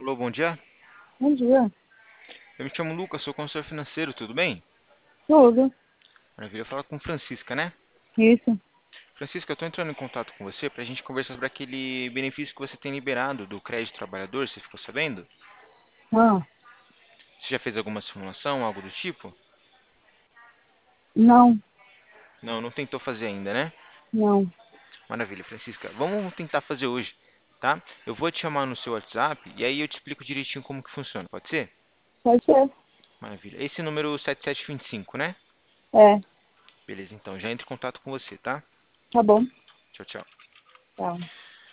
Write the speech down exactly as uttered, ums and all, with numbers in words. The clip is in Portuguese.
Alô, bom dia. Bom dia. Eu me chamo Lucas, sou consultor financeiro, tudo bem? Tudo. Maravilha, eu falo com Francisca, né? Isso. Francisca, eu estou entrando em contato com você para a gente conversar sobre aquele benefício que você tem liberado do crédito trabalhador, você ficou sabendo? Ah, Você já fez alguma simulação, algo do tipo? não, Não, não tentou fazer ainda, né? não. Maravilha, Francisca. Vamos tentar fazer hoje, tá? Eu vou te chamar no seu WhatsApp e aí eu te explico direitinho como que funciona, pode ser? Pode ser. Maravilha. Esse número sete sete dois cinco, né? É, Beleza, então já entro em contato com você, tá? tá bom. Tchau, tchau. Tá.